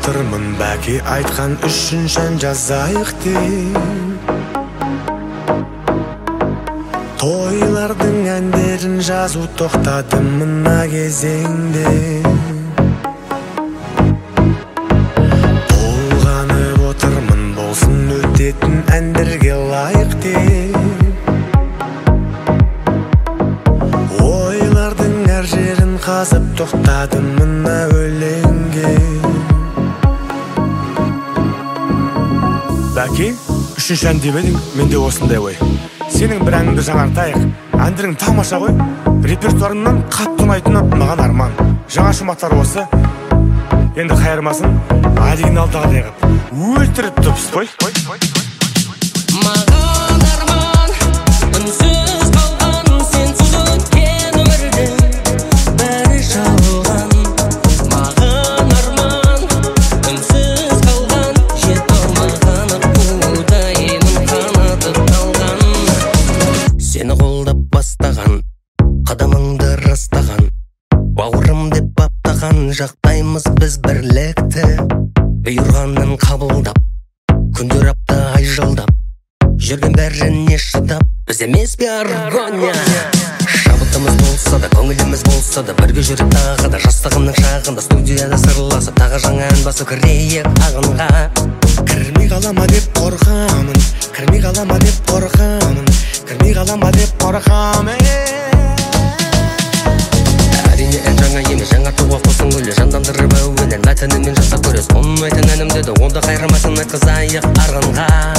отырмын бәке айтқан үшін шән жазайық деп. Тойлардың әндерін жазу тоқтадым мына кезеңде. Толғанып отырмын болсын өтетін әндерге лайық деп. Ойлардың әр жерін қазып тоқтадым мына өлеңге. Бәке, үшінші ән деп едің, менде осындай ой. Сенің бір әніңді жаңартайық, әндерің тамаша ғой. Репертуарымнан қатты ұнайтыны маған арман. Жаңа шумақтар осы. Енді қайырмасын, оригиналдағыдай қылып өлтіріп түпсіз қой. Маған арман, үнсіз қалған, сенсіз өткен өмірдің бәрі жалған. Маған арман, үнсіз қалған, жете алмаған аққудаймын қанатып қалған. Сені қолдап бастаған, қадамыңды растаған, бауырым деп баптаған, жақтаймыз біз бірлікті. Бұйырғанын қабылдап, күндер апта ай жылдап, жүрген бәріне шыдап, біз емес пе аргония. Шабытымыз болса да, көңіліміз болса да, бірге жүріп тағы да, жастығымның шағында студияда сырласып, тағы жаңа ән басып кірейік ағынға. Кірмей қалама деп қорқамын, кірмей қалама деп қорқамын, кірмей қалама деп қорқамын. Әрине ән жаңа емес, жаңартуға қосын өлі, жандандырып әуенін мәтініңмен жасап көрес. Оның айтын әнім деді, онда қайырмасын айтқызайық арғынға.